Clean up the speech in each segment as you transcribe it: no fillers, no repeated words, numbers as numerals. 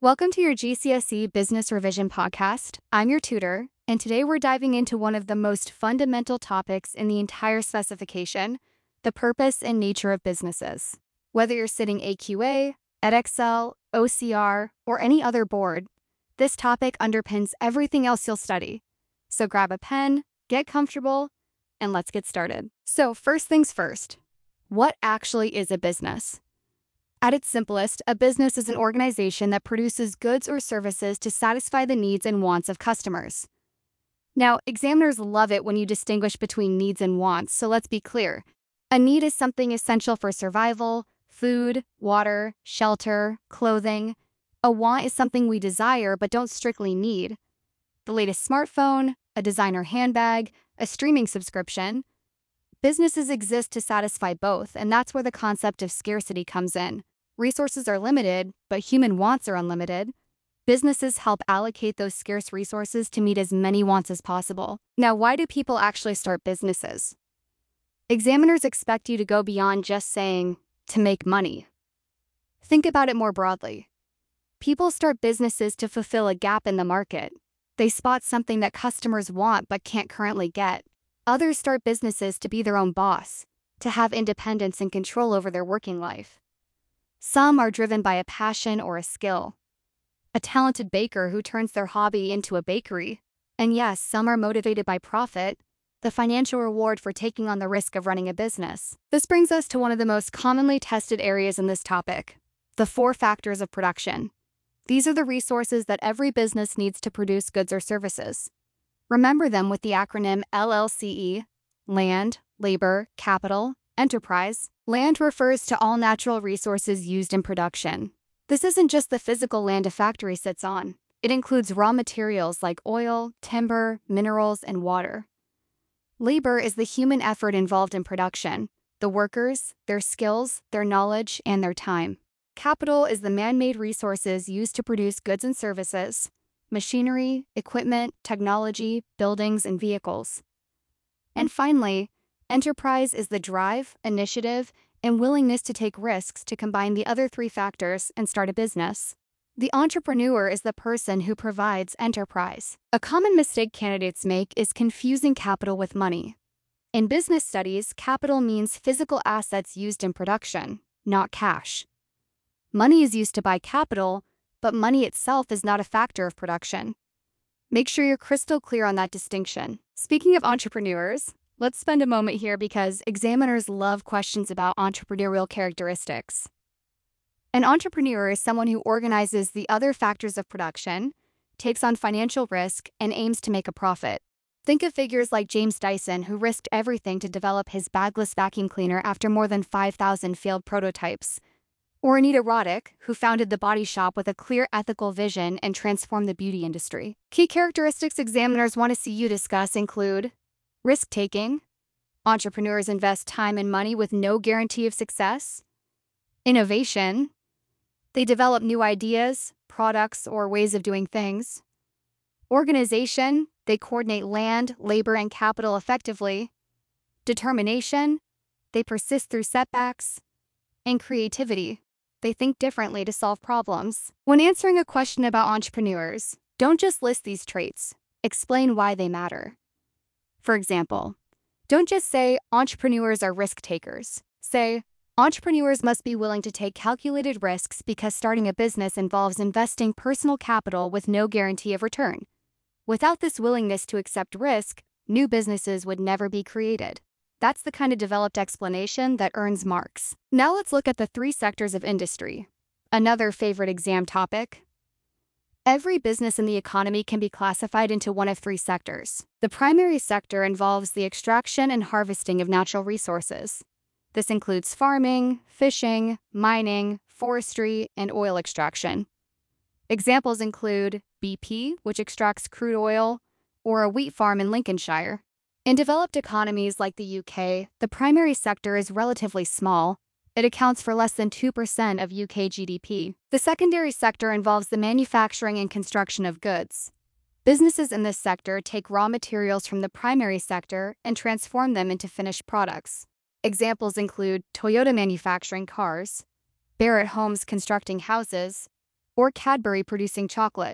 Welcome to your GCSE Business Revision podcast. I'm your tutor, and today we're diving into one of the most fundamental topics in the entire specification, the purpose and nature of businesses. Whether you're sitting AQA, Edexcel, OCR, or any other board, this topic underpins everything else you'll study. So grab a pen, get comfortable, and let's get started. So first things first, what actually is a business? At its simplest, a business is an organization that produces goods or services to satisfy the needs and wants of customers. Now, examiners love it when you distinguish between needs and wants, so let's be clear. A need is something essential for survival: food, water, shelter, clothing. A want is something we desire but don't strictly need. The latest smartphone, a designer handbag, a streaming subscription. Businesses exist to satisfy both, and that's where the concept of scarcity comes in. Resources are limited, but human wants are unlimited. Businesses help allocate those scarce resources to meet as many wants as possible. Now, why do people actually start businesses? Examiners expect you to go beyond just saying, to make money. Think about it more broadly. People start businesses to fulfill a gap in the market. They spot something that customers want but can't currently get. Others start businesses to be their own boss, to have independence and control over their working life. Some are driven by a passion or a skill. A talented baker who turns their hobby into a bakery. And yes, some are motivated by profit, the financial reward for taking on the risk of running a business. This brings us to one of the most commonly tested areas in this topic, the 4 factors of production. These are the resources that every business needs to produce goods or services. Remember them with the acronym LLCE: land, labor, capital, enterprise. Land refers to all natural resources used in production. This isn't just the physical land a factory sits on. It includes raw materials like oil, timber, minerals, and water. Labor is the human effort involved in production: the workers, their skills, their knowledge, and their time. Capital is the man-made resources used to produce goods and services: machinery, equipment, technology, buildings, and vehicles. And finally, enterprise is the drive, initiative, and willingness to take risks to combine the other 3 factors and start a business. The entrepreneur is the person who provides enterprise. A common mistake candidates make is confusing capital with money. In business studies, capital means physical assets used in production, not cash. Money is used to buy capital, but money itself is not a factor of production. Make sure you're crystal clear on that distinction. Speaking of entrepreneurs, let's spend a moment here because examiners love questions about entrepreneurial characteristics. An entrepreneur is someone who organizes the other factors of production, takes on financial risk, and aims to make a profit. Think of figures like James Dyson, who risked everything to develop his bagless vacuum cleaner after more than 5,000 failed prototypes. Or Anita Roddick, who founded The Body Shop with a clear ethical vision and transformed the beauty industry. Key characteristics examiners want to see you discuss include risk-taking. Entrepreneurs invest time and money with no guarantee of success. Innovation. They develop new ideas, products, or ways of doing things. Organization. They coordinate land, labor, and capital effectively. Determination. They persist through setbacks. And creativity. They think differently to solve problems. When answering a question about entrepreneurs, don't just list these traits. Explain why they matter. For example, don't just say entrepreneurs are risk takers. Say, entrepreneurs must be willing to take calculated risks because starting a business involves investing personal capital with no guarantee of return. Without this willingness to accept risk, new businesses would never be created. That's the kind of developed explanation that earns marks. Now let's look at the 3 sectors of industry. Another favorite exam topic. Every business in the economy can be classified into one of 3 sectors. The primary sector involves the extraction and harvesting of natural resources. This includes farming, fishing, mining, forestry, and oil extraction. Examples include BP, which extracts crude oil, or a wheat farm in Lincolnshire. In developed economies like the UK, the primary sector is relatively small. It accounts for less than 2% of UK GDP. The secondary sector involves the manufacturing and construction of goods. Businesses in this sector take raw materials from the primary sector and transform them into finished products. Examples include Toyota manufacturing cars, Barrett Homes constructing houses, or Cadbury producing chocolate.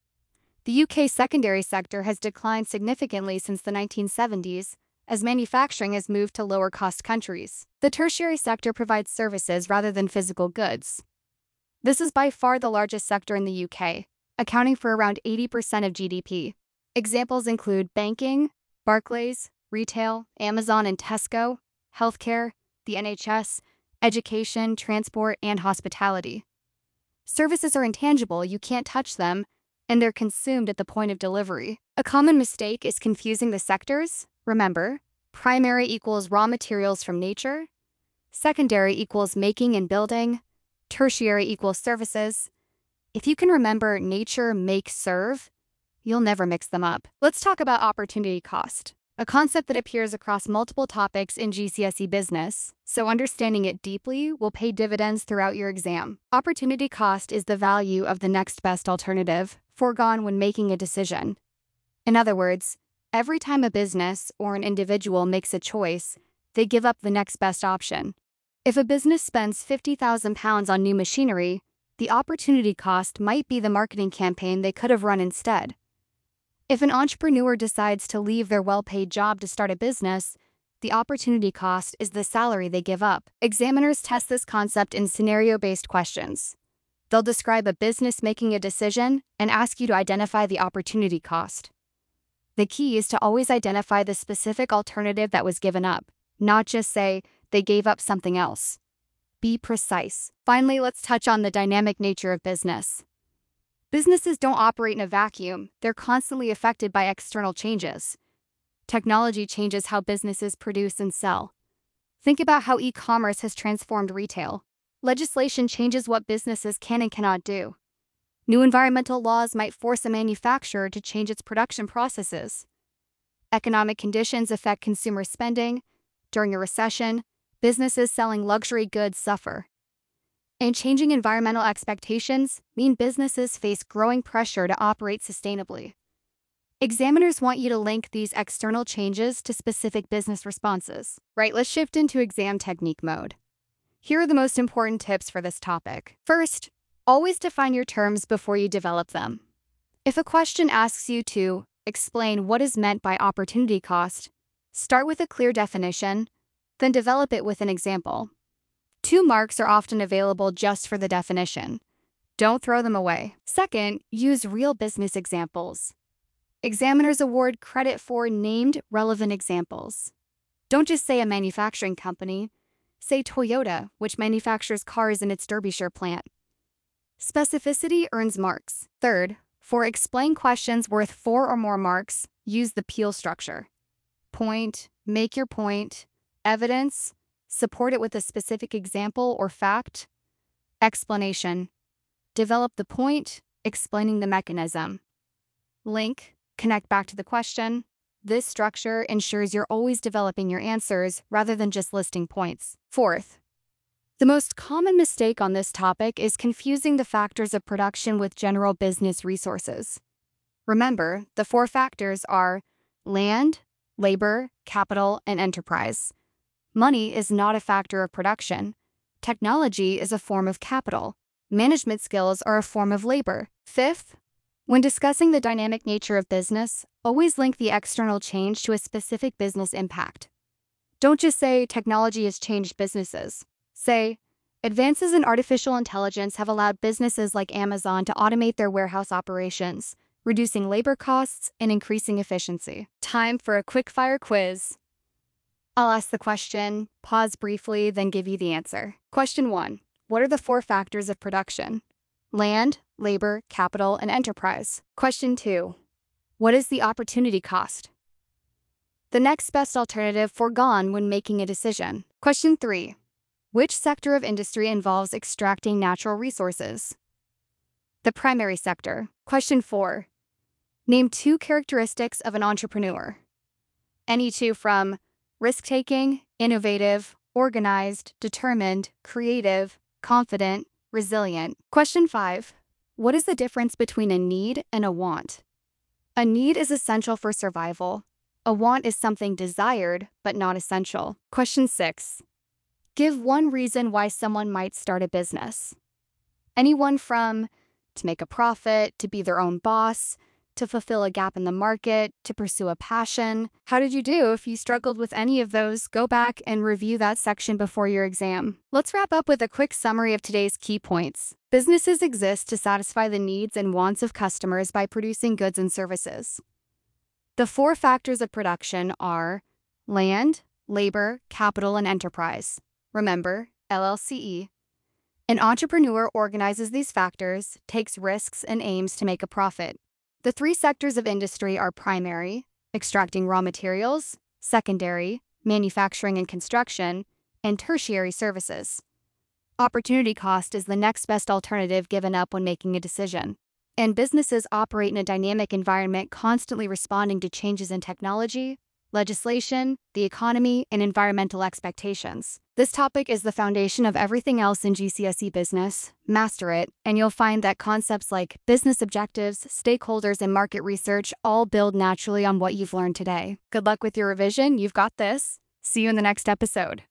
The UK secondary sector has declined significantly since the 1970s as manufacturing has moved to lower-cost countries. The tertiary sector provides services rather than physical goods. This is by far the largest sector in the UK, accounting for around 80% of GDP. Examples include banking, Barclays, retail, Amazon and Tesco, healthcare, the NHS, education, transport, and hospitality. Services are intangible, you can't touch them, and they're consumed at the point of delivery. A common mistake is confusing the sectors. Remember, primary equals raw materials from nature, secondary equals making and building, tertiary equals services. If you can remember nature, make, serve, you'll never mix them up. Let's talk about opportunity cost, a concept that appears across multiple topics in GCSE business, so understanding it deeply will pay dividends throughout your exam. Opportunity cost is the value of the next best alternative, foregone when making a decision. In other words, every time a business or an individual makes a choice, they give up the next best option. If a business spends £50,000 on new machinery, the opportunity cost might be the marketing campaign they could have run instead. If an entrepreneur decides to leave their well-paid job to start a business, the opportunity cost is the salary they give up. Examiners test this concept in scenario-based questions. They'll describe a business making a decision and ask you to identify the opportunity cost. The key is to always identify the specific alternative that was given up, not just say they gave up something else. Be precise. Finally, let's touch on the dynamic nature of business. Businesses don't operate in a vacuum, they're constantly affected by external changes. Technology changes how businesses produce and sell. Think about how e-commerce has transformed retail. Legislation changes what businesses can and cannot do. New environmental laws might force a manufacturer to change its production processes. Economic conditions affect consumer spending. During a recession, businesses selling luxury goods suffer. And changing environmental expectations mean businesses face growing pressure to operate sustainably. Examiners want you to link these external changes to specific business responses. Right, let's shift into exam technique mode. Here are the most important tips for this topic. First, always define your terms before you develop them. If a question asks you to explain what is meant by opportunity cost, start with a clear definition, then develop it with an example. 2 marks are often available just for the definition. Don't throw them away. Second, use real business examples. Examiners award credit for named relevant examples. Don't just say a manufacturing company. Say Toyota, which manufactures cars in its Derbyshire plant. Specificity earns marks. Third, for explain questions worth 4 or more marks, use the Peel structure. Point, make your point, evidence, support it with a specific example or fact, explanation. Develop the point, explaining the mechanism. Link, connect back to the question. This structure ensures you're always developing your answers rather than just listing points. Fourth, the most common mistake on this topic is confusing the factors of production with general business resources. Remember, the 4 factors are land, labor, capital, and enterprise. Money is not a factor of production. Technology is a form of capital. Management skills are a form of labor. Fifth, when discussing the dynamic nature of business, always link the external change to a specific business impact. Don't just say technology has changed businesses. Say, advances in artificial intelligence have allowed businesses like Amazon to automate their warehouse operations, reducing labor costs and increasing efficiency. Time for a quick-fire quiz. I'll ask the question, pause briefly, then give you the answer. Question 1. What are the 4 factors of production? Land, labor, capital, and enterprise. Question 2. What is the opportunity cost? The next best alternative foregone when making a decision. Question 3. Which sector of industry involves extracting natural resources? The primary sector. Question 4. Name 2 characteristics of an entrepreneur. Any 2 from risk-taking, innovative, organized, determined, creative, confident, resilient. Question 5. What is the difference between a need and a want? A need is essential for survival. A want is something desired, but not essential. Question 6. Give 1 reason why someone might start a business. Anyone from to make a profit, to be their own boss, to fulfill a gap in the market, to pursue a passion. How did you do? If you struggled with any of those, go back and review that section before your exam. Let's wrap up with a quick summary of today's key points. Businesses exist to satisfy the needs and wants of customers by producing goods and services. The 4 factors of production are land, labor, capital, and enterprise. Remember, LLCE. An entrepreneur organizes these factors, takes risks, and aims to make a profit. The 3 sectors of industry are primary, extracting raw materials, secondary, manufacturing and construction, and tertiary services. Opportunity cost is the next best alternative given up when making a decision. And businesses operate in a dynamic environment, constantly responding to changes in technology, legislation, the economy, and environmental expectations. This topic is the foundation of everything else in GCSE business. Master it, and you'll find that concepts like business objectives, stakeholders, and market research all build naturally on what you've learned today. Good luck with your revision. You've got this. See you in the next episode.